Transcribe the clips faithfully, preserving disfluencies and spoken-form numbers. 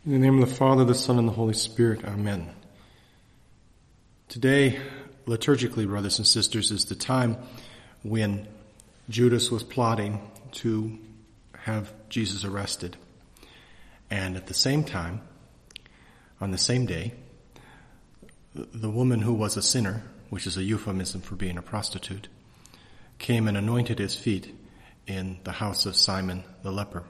In the name of the Father, the Son, and the Holy Spirit. Amen. Today, liturgically, brothers and sisters, is the time when Judas was plotting to have Jesus arrested. And at the same time, on the same day, the woman who was a sinner, which is a euphemism for being a prostitute, came and anointed his feet in the house of Simon the leper.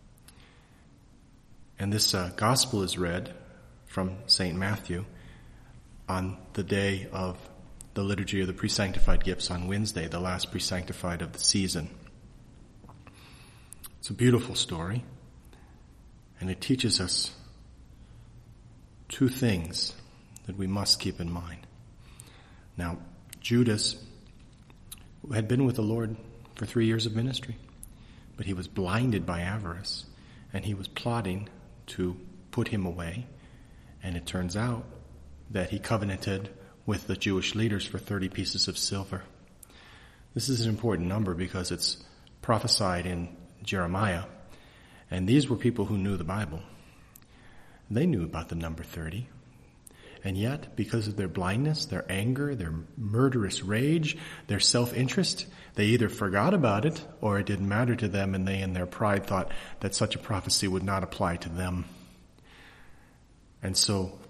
And this uh, gospel is read from Saint Matthew on the day of the Liturgy of the Pre-Sanctified Gifts on Wednesday, the last pre-sanctified of the season. It's a beautiful story, and it teaches us two things that we must keep in mind. Now, Judas had been with the Lord for three years of ministry, but he was blinded by avarice, and he was plotting to put him away. And it turns out that he covenanted with the Jewish leaders for thirty pieces of silver. This is an important number because it's prophesied in Jeremiah, and these were people who knew the Bible. They knew about the number thirty. And yet, because of their blindness, their anger, their murderous rage, their self-interest, they either forgot about it or it didn't matter to them, and they in their pride thought that such a prophecy would not apply to them. And so,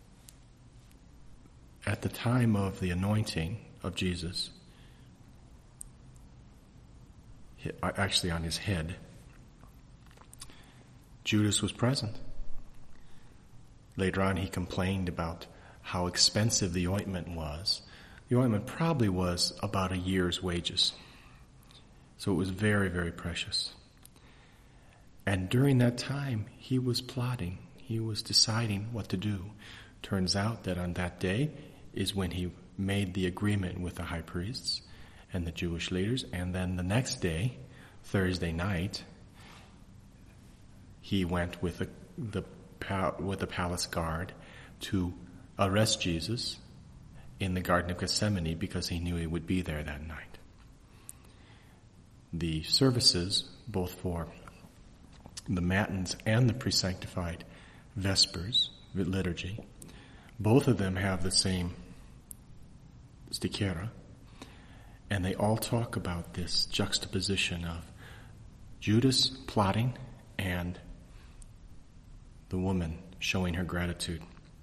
at the time of the anointing of Jesus, actually on his head, Judas was present. Later on, he complained about how expensive the ointment was. The ointment probably was about a year's wages. So it was very, very precious. And during that time, he was plotting. He was deciding what to do. Turns out that on that day is when he made the agreement with the high priests and the Jewish leaders. And then the next day, Thursday night, he went with the, the with the palace guard to arrest Jesus in the Garden of Gethsemane because he knew he would be there that night. The services, both for the Matins and the pre-sanctified Vespers liturgy, both of them have the same stichera, and they all talk about this juxtaposition of Judas plotting and the woman showing her gratitude.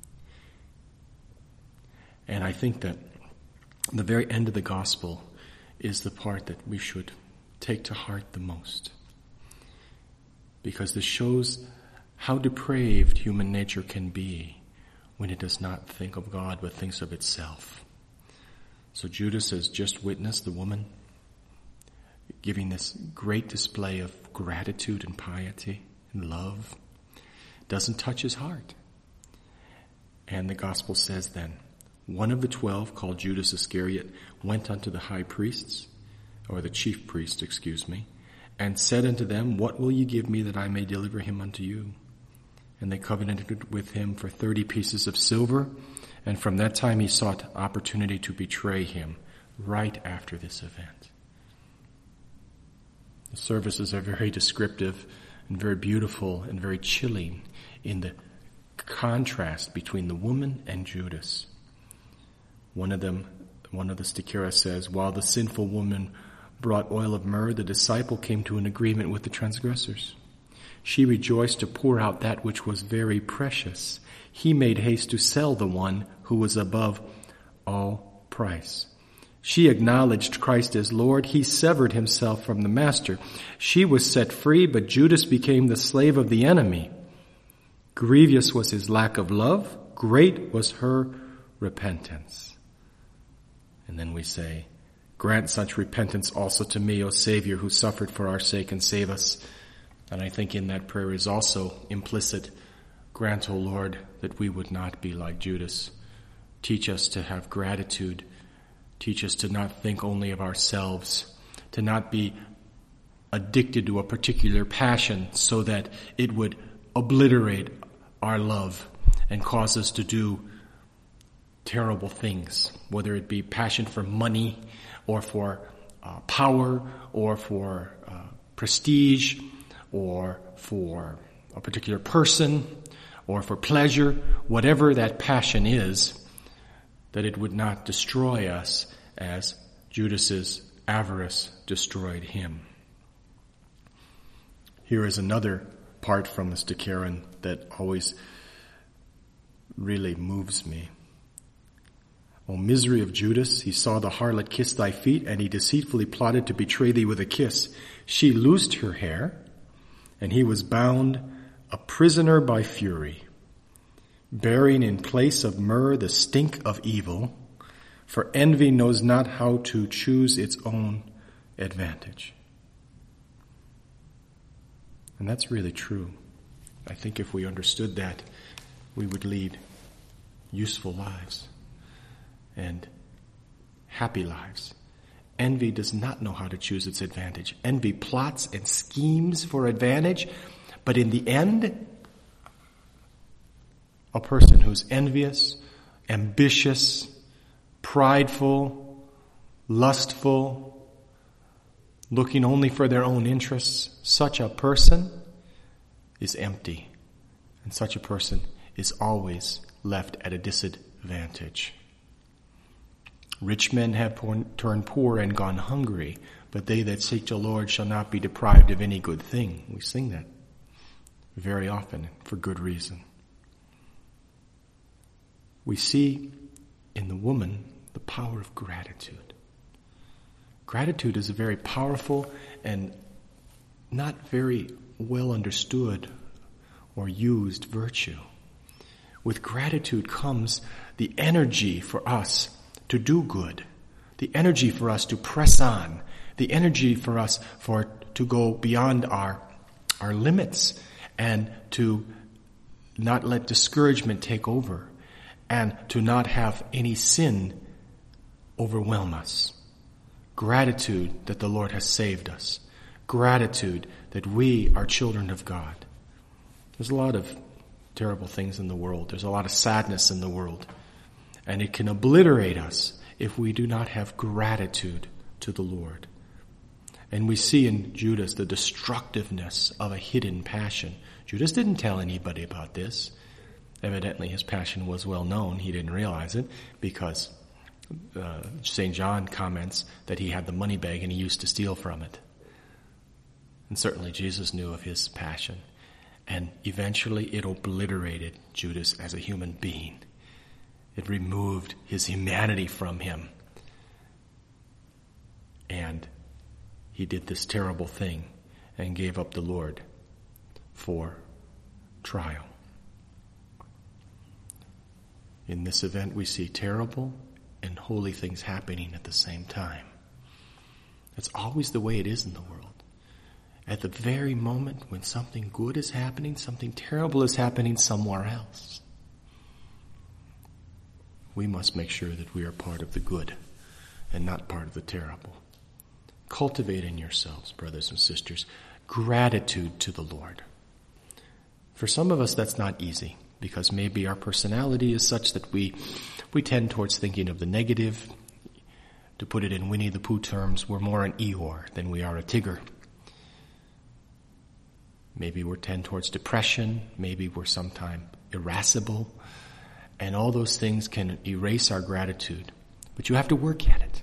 And I think that the very end of the gospel is the part that we should take to heart the most, because this shows how depraved human nature can be when it does not think of God but thinks of itself. So Judas has just witnessed the woman giving this great display of gratitude and piety and love. Doesn't touch his heart. And the gospel says then, one of the twelve, called Judas Iscariot, went unto the high priests, or the chief priests, excuse me, and said unto them, what will ye give me that I may deliver him unto you? And they covenanted with him for thirty pieces of silver, and from that time he sought opportunity to betray him right after this event. The services are very descriptive and very beautiful and very chilling in the contrast between the woman and Judas. One of them, one of the stichera says, while the sinful woman brought oil of myrrh, the disciple came to an agreement with the transgressors. She rejoiced to pour out that which was very precious. He made haste to sell the one who was above all price. She acknowledged Christ as Lord. He severed himself from the master. She was set free, but Judas became the slave of the enemy. Grievous was his lack of love. Great was her repentance. And then we say, grant such repentance also to me, O Savior, who suffered for our sake, and save us. And I think in that prayer is also implicit, grant, O Lord, that we would not be like Judas. Teach us to have gratitude. Teach us to not think only of ourselves, to not be addicted to a particular passion so that it would obliterate our love and cause us to do terrible things, whether it be passion for money or for uh, power or for uh, prestige or for a particular person or for pleasure, whatever that passion is, that it would not destroy us as Judas's avarice destroyed him. Here is another part from Mister Karen that always really moves me. O misery of Judas, he saw the harlot kiss thy feet, and he deceitfully plotted to betray thee with a kiss. She loosed her hair, and he was bound a prisoner by fury, bearing in place of myrrh the stink of evil, for envy knows not how to choose its own advantage. And that's really true. I think if we understood that, we would lead useful lives and happy lives. Envy does not know how to choose its advantage. Envy plots and schemes for advantage, but in the end, a person who's envious, ambitious, prideful, lustful, looking only for their own interests, such a person is empty, and such a person is always left at a disadvantage. Rich men have porn, turned poor and gone hungry, but they that seek the Lord shall not be deprived of any good thing. We sing that very often for good reason. We see in the woman the power of gratitude. Gratitude is a very powerful and not very well understood or used virtue. With gratitude comes the energy for us to do good, the energy for us to press on, the energy for us for to go beyond our our limits and to not let discouragement take over and to not have any sin overwhelm us. Gratitude that the Lord has saved us. Gratitude that we are children of God. There's a lot of terrible things in the world. There's a lot of sadness in the world. And it can obliterate us if we do not have gratitude to the Lord. And we see in Judas the destructiveness of a hidden passion. Judas didn't tell anybody about this. Evidently his passion was well known. He didn't realize it because uh, Saint John comments that he had the money bag and he used to steal from it. And certainly Jesus knew of his passion. And eventually it obliterated Judas as a human being. It removed his humanity from him. And he did this terrible thing and gave up the Lord for trial. In this event, we see terrible and holy things happening at the same time. That's always the way it is in the world. At the very moment when something good is happening, something terrible is happening somewhere else. We must make sure that we are part of the good and not part of the terrible. Cultivate in yourselves, brothers and sisters, gratitude to the Lord. For some of us, that's not easy because maybe our personality is such that we we tend towards thinking of the negative. To put it in Winnie the Pooh terms, we're more an Eeyore than we are a Tigger. Maybe we're tend towards depression. Maybe we're sometimes irascible. And all those things can erase our gratitude. But you have to work at it.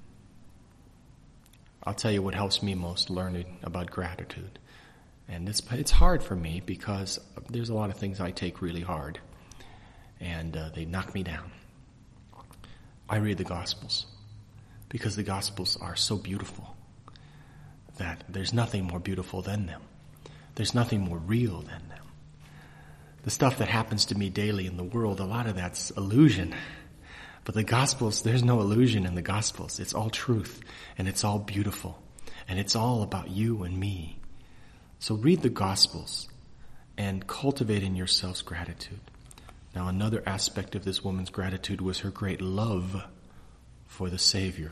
I'll tell you what helps me most learning about gratitude. And it's it's hard for me because there's a lot of things I take really hard. And uh, they knock me down. I read the Gospels. Because the Gospels are so beautiful that there's nothing more beautiful than them. There's nothing more real than them. The stuff that happens to me daily in the world, a lot of that's illusion. But the Gospels, there's no illusion in the Gospels. It's all truth, and it's all beautiful, and it's all about you and me. So read the Gospels and cultivate in yourselves gratitude. Now, another aspect of this woman's gratitude was her great love for the Savior.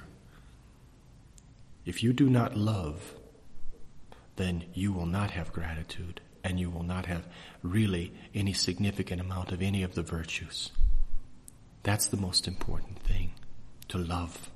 If you do not love, then you will not have gratitude, and you will not have really any significant amount of any of the virtues. That's the most important thing, to love.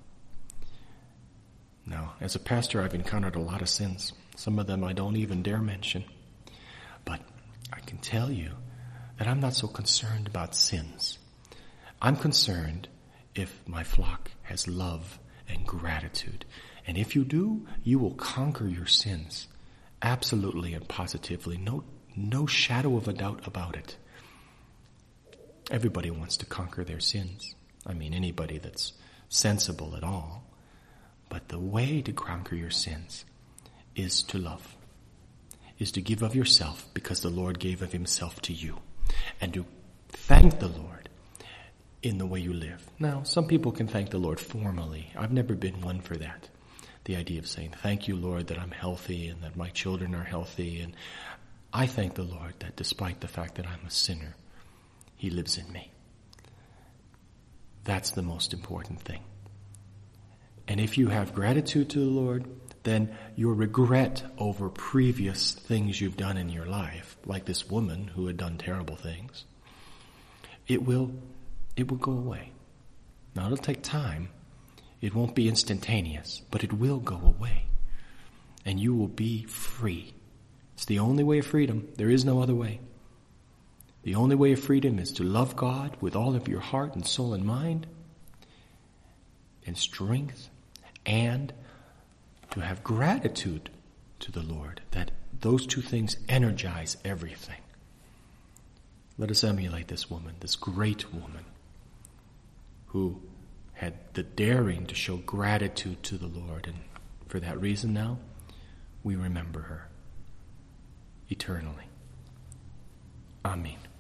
Now, as a pastor, I've encountered a lot of sins. Some of them I don't even dare mention. But I can tell you And I'm not so concerned about sins. I'm concerned if my flock has love and gratitude. And if you do, you will conquer your sins. Absolutely and positively. No, no shadow of a doubt about it. Everybody wants to conquer their sins. I mean, anybody that's sensible at all. But the way to conquer your sins is to love. Is to give of yourself because the Lord gave of himself to you. And to thank the Lord in the way you live. Now, some people can thank the Lord formally. I've never been one for that. The idea of saying, thank you, Lord, that I'm healthy and that my children are healthy. And I thank the Lord that despite the fact that I'm a sinner, he lives in me. That's the most important thing. And if you have gratitude to the Lord, then your regret over previous things you've done in your life, like this woman who had done terrible things, it will, it will go away. Now it'll take time. It won't be instantaneous, but it will go away. And you will be free. It's the only way of freedom. There is no other way. The only way of freedom is to love God with all of your heart and soul and mind and strength, and to have gratitude to the Lord, that those two things energize everything. Let us emulate this woman, this great woman, who had the daring to show gratitude to the Lord. And for that reason now, we remember her eternally. Amen.